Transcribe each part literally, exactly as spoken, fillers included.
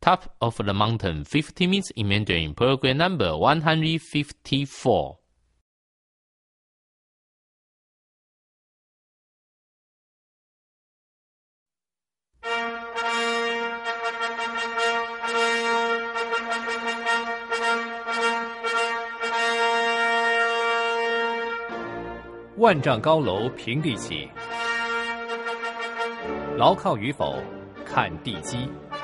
Top of the Mountain, fifty minutes in Mandarin, program number one hundred fifty-four. 万丈高楼平地起，牢靠与否看地基。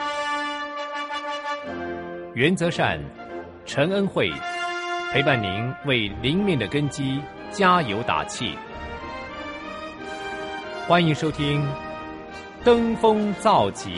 原则善，陈恩惠陪伴您为灵命的根基加油打气。欢迎收听登峰造极。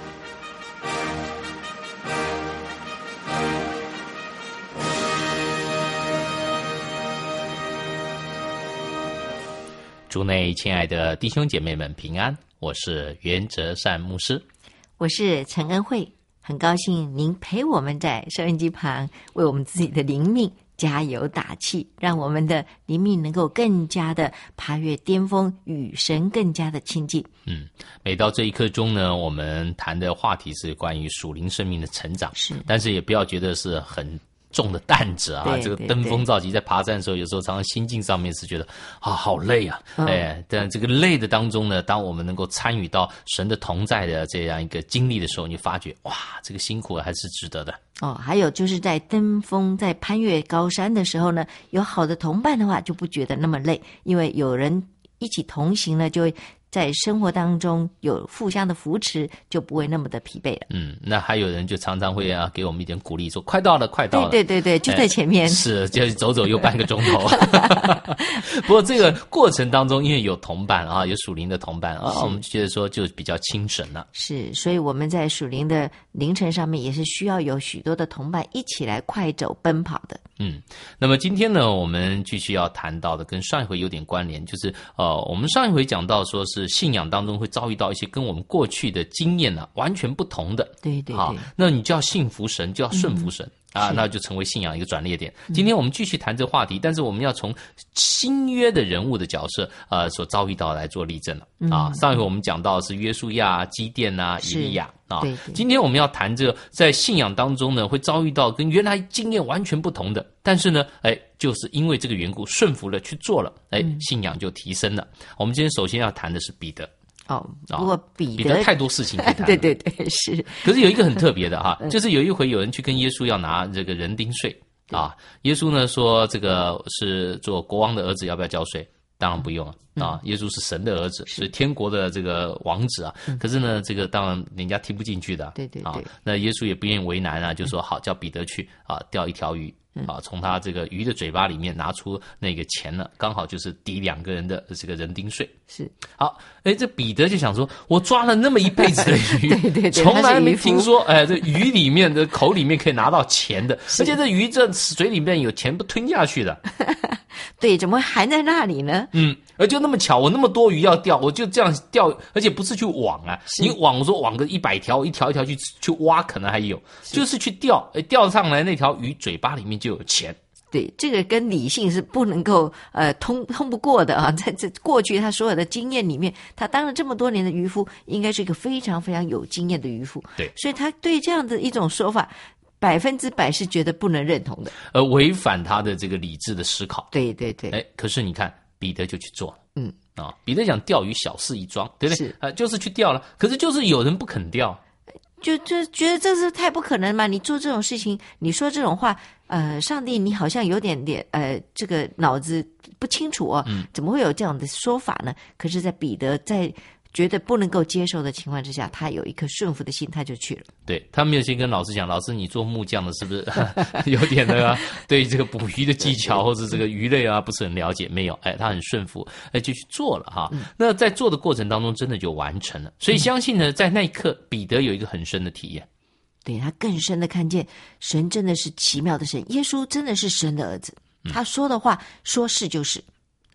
主内亲爱的弟兄姐妹们平安，我是袁哲善牧师， 我是陈恩惠，很高兴您陪我们在收音机旁为我们自己的灵命加油打气，让我们的灵命能够更加的爬越巅峰，与神更加的亲近。 嗯，每到这一刻钟呢，我们谈的话题是关于属灵生命的成长， 是， 但是也不要觉得是很重的担子啊，这个登峰造极，在爬山的时候，有时候常常心境上面是觉得啊好累啊，嗯、哎，但这个累的当中呢，当我们能够参与到神的同在的这样一个经历的时候，你发觉哇，这个辛苦还是值得的。 哦，还有就是在登峰、在攀越高山的时候呢，有好的同伴的话，就不觉得那么累，因为有人一起同行呢，就会在生活当中有互相的扶持，就不会那么的疲惫了。 嗯，那还有人就常常会啊给我们一点鼓励，说快到了，快到了。 对对对对，就在前面。 哎、是，就走走又半个钟头。不过这个过程当中，因为有同伴啊，有属灵的同伴啊，我们觉得说就比较轻省了。 是，所以我们在属灵的凌晨上面也是需要有许多的同伴一起来快走奔跑的。 嗯，那么今天呢，我们继续要谈到的跟上一回有点关联，就是呃，我们上一回讲到说是信仰当中会遭遇到一些跟我们过去的经验呢、啊、完全不同的， 对对对， 好，那你就要信服神，就要顺服神。嗯啊，那就成为信仰一个转捩点。今天我们继续谈这个话题，但是我们要从新约的人物的角色，呃，所遭遇到来做例证了。啊，上一回我们讲到的是约书亚、基甸啊、以利亚啊。 对对， 今天我们要谈这个在信仰当中呢，会遭遇到跟原来经验完全不同的，但是呢，哎，就是因为这个缘故顺服了去做了，哎，信仰就提升了。我们今天首先要谈的是彼得。 哦，不过彼得、 彼得太多事情可以谈了。 对对对，是。 可是有一个很特别的哈，就是有一回有人去跟耶稣要拿这个人丁税啊，耶稣呢说这个是做国王的儿子要不要交税？当然不用了啊，耶稣是神的儿子，所以天国的这个王子啊。可是呢，这个当然人家听不进去的。 对对对。啊， 那耶稣也不愿意为难啊，就说好，叫彼得去啊钓一条鱼。啊，从他这个鱼的嘴巴里面拿出那个钱了，刚好就是抵两个人的这个人丁税。 是， 好，哎，这彼得就想说，我抓了那么一辈子的鱼， 对对对， 从来没听说，哎，这鱼里面的口里面可以拿到钱的，而且这鱼这嘴里面有钱不吞下去的。 对，怎么会含在那里呢？ 嗯，而就那么巧，我那么多鱼要钓，我就这样钓，而且不是去网啊，你网我说网个一百条，一条一条去去挖，可能还有，就是去钓，哎，钓上来那条鱼嘴巴里面就有钱。 对，这个跟理性是不能够呃通通不过的啊！在这过去他所有的经验里面，他当了这么多年的渔夫，应该是一个非常非常有经验的渔夫。 对， 所以他对这样的一种说法，百分之百是觉得不能认同的， 而违反他的这个理智的思考。 对对对， 哎，可是你看彼得就去做了， 嗯啊，彼得讲钓鱼小事一桩，对不对？ 是啊，就是去钓了，可是就是有人不肯钓。 就就觉得这是太不可能嘛！你做这种事情，你说这种话，呃，上帝你好像有点点呃，这个脑子不清楚哦， 嗯， 怎么会有这样的说法呢？可是，在彼得在觉得不能够接受的情况之下，他有一颗顺服的心，他就去了。 对，他没有先跟老师讲，老师你做木匠的是不是有点那个对这个捕鱼的技巧或者这个鱼类啊不是很了解？没有，哎，他很顺服，哎，就去做了哈。嗯、那在做的过程当中，真的就完成了。所以相信呢，在那一刻，彼得有一个很深的体验。 对，他更深的看见神真的是奇妙的神，耶稣真的是神的儿子，他说的话说是就是。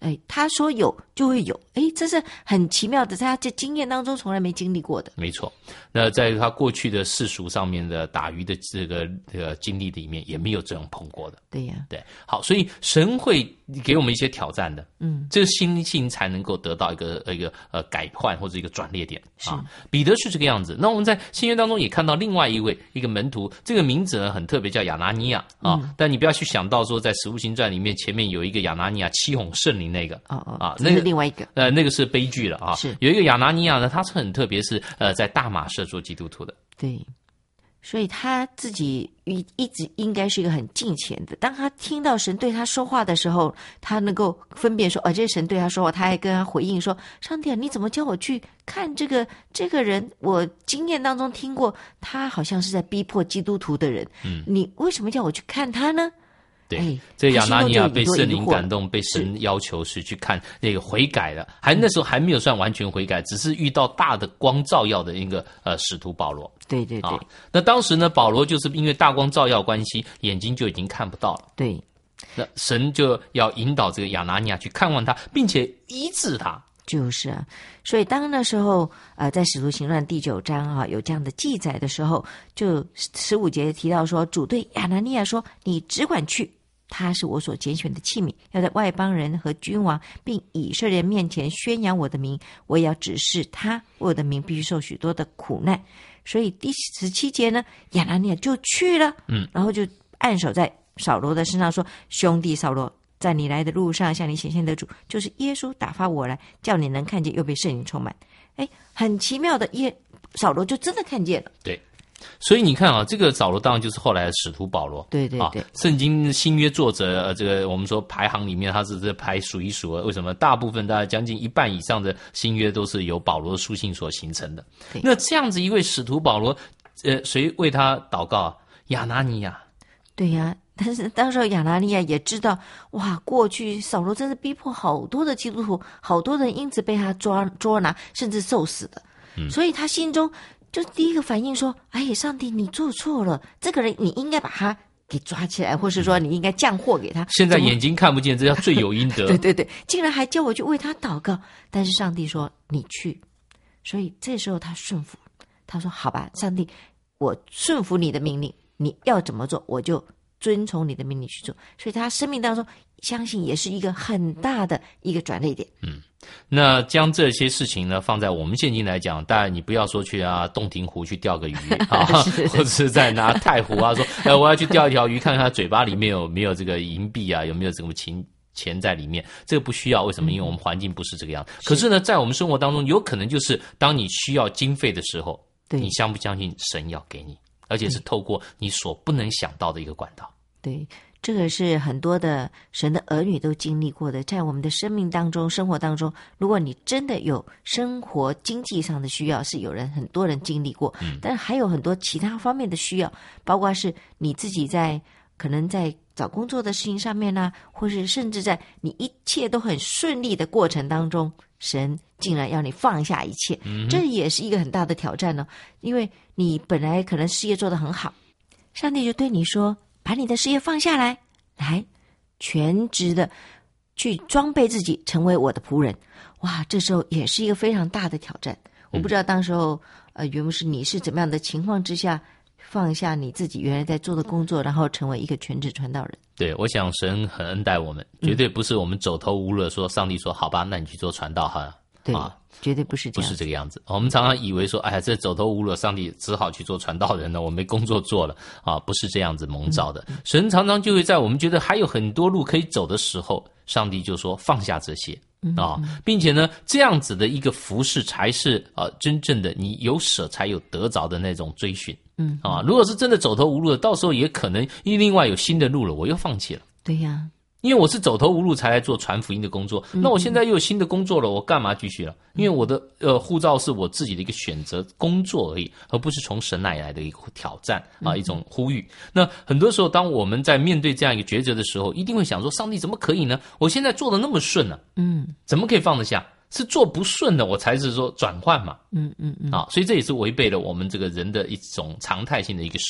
哎，他说有就会有，哎，这是很奇妙的，在他这经验当中从来没经历过的。 没错，那在他过去的世俗上面的打鱼的这个这个经历里面，也没有这样碰过的。 对呀， 对，好，所以神会给我们一些挑战的，嗯，这个心性才能够得到一个一个呃改换或者一个转捩点啊。彼得是这个样子。那我们在新约当中也看到另外一位一个门徒，这个名字呢很特别，叫亚拿尼亚啊。嗯、但你不要去想到说，在使徒行传里面前面有一个亚拿尼亚欺哄圣灵那个， 哦哦啊， 那是另外一个， 呃，那个是悲剧了啊。 是有一个亚拿尼亚呢，他是很特别，是呃在大马士做基督徒的。 对。所以他自己一一直应该是一个很敬虔的。当他听到神对他说话的时候，他能够分辨说，哦，这是神对他说话。他还跟他回应说：“上帝啊，你怎么叫我去看这个这个人？我经验当中听过，他好像是在逼迫基督徒的人。嗯，你为什么叫我去看他呢？” 对，哎、这个亚拿尼亚被圣灵感动，被神要求是去看那个悔改了，还那时候还没有算完全悔改，只是遇到大的光照耀的一个呃使徒保罗。 对对对、 啊，那当时呢，保罗就是因为大光照耀关系，眼睛就已经看不到了。 对， 那神就要引导这个亚拿尼亚去看望他，并且医治他。 就是啊，所以当那时候呃，在使徒行传第九章啊有这样的记载的时候，就十五节提到说，主对亚拿尼亚说：“你只管去，他是我所拣选的器皿，要在外邦人和君王并以色列人面前宣扬我的名，我也要指示他，我的名必须受许多的苦难。”所以第十七节呢，亚拿尼亚就去了，嗯，然后就按手在扫罗的身上说：“兄弟扫罗，在你来的路上向你显现的主，就是耶稣打发我来，叫你能看见，又被圣灵充满。”哎，很奇妙的，耶扫罗就真的看见了。 对。所以你看啊，这个扫罗当然就是后来的使徒保罗。 对对对， 啊、圣经新约作者，呃，这个我们说排行里面，他是这排数一数二。为什么？大部分大概将近一半以上的新约都是由保罗的书信所形成的。那这样子一位使徒保罗，呃，谁为他祷告啊？亚拿尼亚。 对呀、啊。但是当时亚拿尼亚也知道，哇，过去扫罗真是逼迫好多的基督徒，好多人因此被他抓捉拿，甚至受死的。嗯、所以他心中就第一个反应说：“哎，上帝，你做错了，这个人你应该把他给抓起来，或是说你应该降祸给他。 现在眼睛看不见，这叫罪有应得。” 对对对，竟然还叫我去为他祷告。但是上帝说：“你去。”所以这时候他顺服，他说：“好吧，上帝，我顺服你的命令，你要怎么做，我就遵从你的命令去做。”所以他生命当中，相信也是一个很大的一个转捩点。 嗯。那将这些事情呢放在我们现今来讲，当然你不要说去啊洞庭湖去钓个鱼啊，或者是在拿太湖啊说，哎，我要去钓一条鱼，看看它嘴巴里面有没有这个银币啊，有没有这种钱钱在里面，这个不需要。为什么？因为我们环境不是这个样子。可是呢，在我们生活当中，有可能就是当你需要经费的时候，你相不相信神要给你，而且是透过你所不能想到的一个管道。 对。这个是很多的神的儿女都经历过的，在我们的生命当中、生活当中，如果你真的有生活经济上的需要，是有人很多人经历过，嗯，但还有很多其他方面的需要，包括是你自己在可能在找工作的事情上面啊，或是甚至在你一切都很顺利的过程当中，神竟然要你放下一切，嗯，这也是一个很大的挑战呢，因为你本来可能事业做得很好，上帝就对你说，把你的事业放下来，来全职的去装备自己，成为我的仆人。哇，这时候也是一个非常大的挑战。我不知道当时候，呃，原牧师你是怎么样的情况之下，放下你自己原来在做的工作，然后成为一个全职传道人？ 对，我想神很恩待我们，绝对不是我们走投无路说，上帝说好吧，那你去做传道哈。 对啊，绝对不是这样， 不是这个样子。我们常常以为说，哎呀，这走投无路，上帝只好去做传道人了，我没工作做了啊，不是这样子蒙召的。嗯、神常常就会在我们觉得还有很多路可以走的时候，上帝就说放下这些啊，并且呢，这样子的一个服事才是啊真正的你有舍才有得着的那种追寻。嗯啊，如果是真的走投无路的，到时候也可能因为另外有新的路了，我又放弃了。 对呀。 因为我是走投无路才来做传福音的工作，那我现在又有新的工作了，我干嘛继续了？因为我的呃护照是我自己的一个选择工作而已，而不是从神那里来的一个挑战啊，一种呼吁。那很多时候，当我们在面对这样一个抉择的时候，一定会想说：上帝怎么可以呢？我现在做的那么顺呢、啊，嗯，怎么可以放得下？是做不顺的，我才是说转换嘛，嗯嗯嗯，啊，所以这也是违背了我们这个人的一种常态性的一个思考。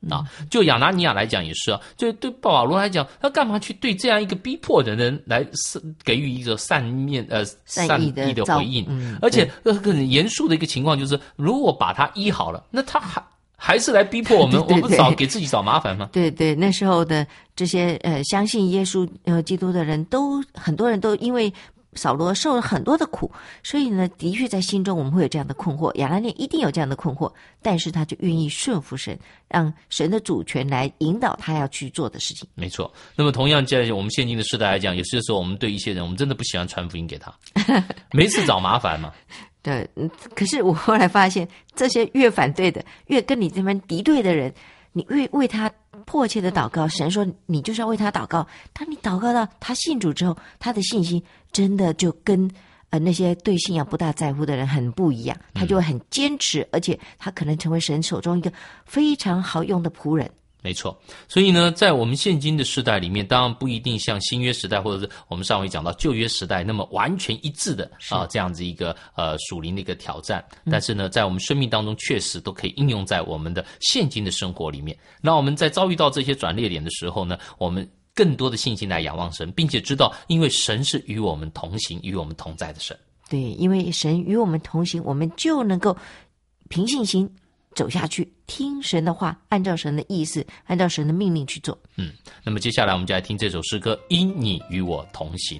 啊。就亚拿尼亚来讲也是啊，就对保罗来讲，他干嘛去对这样一个逼迫的人来给予一个善面呃善意的回应？嗯、而且很严肃的一个情况就是，如果把他医好了，那他还。还是来逼迫我们，对对对，我们找给自己找麻烦吗？ 对对，那时候的这些呃相信耶稣呃基督的人都很多人都因为扫罗受了很多的苦，所以呢，的确在心中我们会有这样的困惑。亚拿尼亚一定有这样的困惑，但是他就愿意顺服神，让神的主权来引导他要去做的事情。 没错。那么同样在我们现今的时代来讲，有些时候我们对一些人，我们真的不喜欢传福音给他，没事找麻烦嘛。 对，可是我后来发现，这些越反对的，越跟你这边敌对的人，你越为他迫切的祷告，神说你就是要为他祷告。当你祷告到他信主之后，他的信心真的就跟呃那些对信仰不大在乎的人很不一样，他就会很坚持，而且他可能成为神手中一个非常好用的仆人。 没错，所以呢，在我们现今的时代里面，当然不一定像新约时代或者是我们上回讲到旧约时代那么完全一致的啊这样子一个呃属灵的一个挑战，但是呢，在我们生命当中确实都可以应用在我们的现今的生活里面。那我们在遭遇到这些转捩点的时候呢，我们更多的信心来仰望神，并且知道，因为神是与我们同行、与我们同在的神。 对，因为神与我们同行，我们就能够凭信心走下去，听神的话，按照神的意思，按照神的命令去做。 嗯，那么接下来我们就来听这首诗歌《因你与我同行》。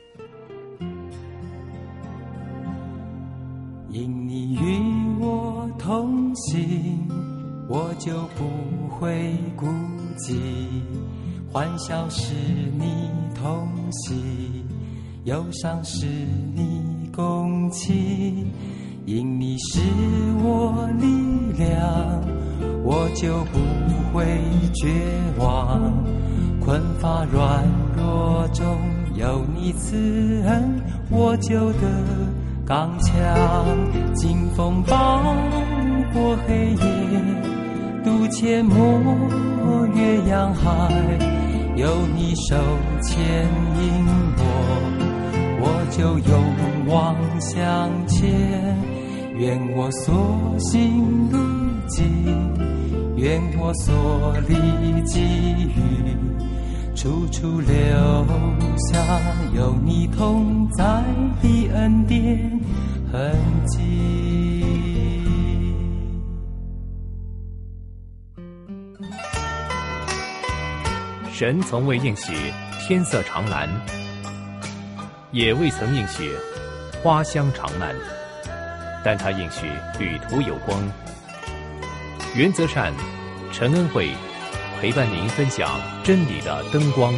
因你与我同行，我就不会孤寂，欢笑是你同喜，忧伤是你共泣。因你是我力量，我就不会绝望，困乏软弱中有你慈恩，我就得刚强。经风暴过黑夜，渡阡陌越洋海，有你手牵引我，我就勇往向前。愿我所行路径，愿我所立给予，处处留下有你同在的恩典痕迹。 神从未应许天色长蓝，也未曾应许花香长漫，但他应许旅途有光。原则善陈恩惠陪伴您分享真理的灯光。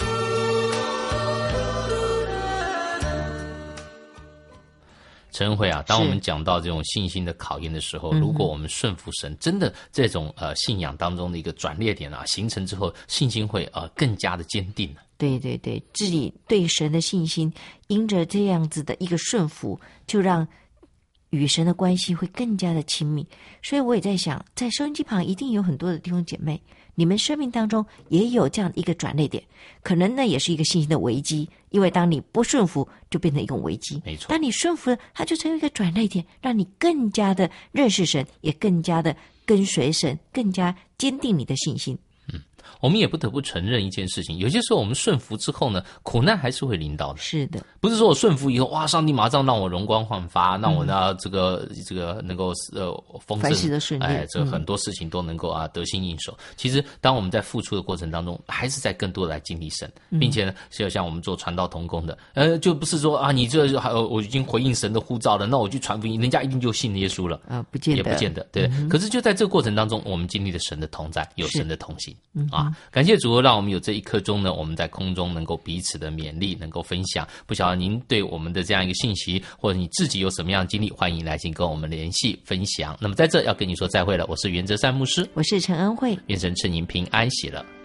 陈恩惠啊，当我们讲到这种信心的考验的时候，如果我们顺服神，真的这种呃信仰当中的一个转捩点啊形成之后，信心会呃更加的坚定了。 对对对，自己对神的信心，因着这样子的一个顺服，就让与神的关系会更加的亲密。所以我也在想，在收音机旁一定有很多的弟兄姐妹，你们生命当中也有这样一个转捩点，可能呢也是一个信心的危机，因为当你不顺服就变成一个危机， 没错。 当你顺服了，它就成为一个转捩点，让你更加的认识神，也更加的跟随神，更加坚定你的信心。 嗯，我们也不得不承认一件事情，有些时候我们顺服之后呢，苦难还是会临到的。 是的， 不是说我顺服以后，哇，上帝马上让我容光焕发，让我呢、嗯、这个这个能够呃丰盛， 凡事都顺利， 哎，这很多事情都能够啊得心应手。其实，当我们在付出的过程当中，还是在更多的来经历神，并且呢，就像我们做传道同工的，呃，就不是说啊，你这还我已经回应神的呼召了，那我去传福音，人家一定就信耶稣了啊、呃？不见得， 也不见得，对。嗯、可是就在这个过程当中，我们经历了神的同在，有神的同行、嗯、啊！感谢主，让我们有这一刻钟呢，我们在空中能够彼此的勉励，能够分享。不晓得您对我们的这样一个信息，或者你自己有什么样的经历，欢迎来信跟我们联系分享。那么在这要跟你说再会了，我是袁哲善牧师， 我是陈恩惠， 愿神赐您平安喜乐。